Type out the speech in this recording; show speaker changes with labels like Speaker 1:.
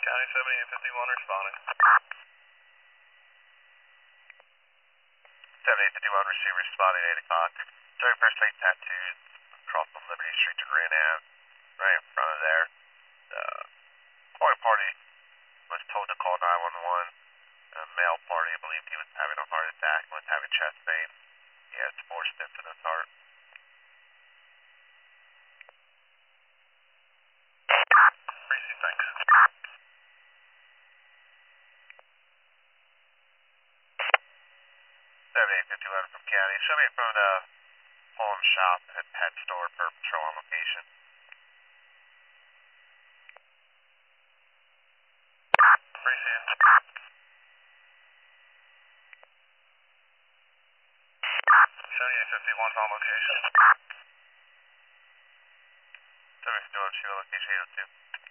Speaker 1: County 7851 responding. 7851 receiver responding 8 o'clock. 31st Street tattoos across from Liberty Street to Grand Ave, right in front of there. The point party was told to call 911. A male party, I believe he was having a heart attack and was having chest pain. He has 4 stents in his heart. Precinct, thanks. 7851 from County. Show me in front of the pawn shop and pet store for patrol on location. Precinct. 7851's on location. 7851 location 802.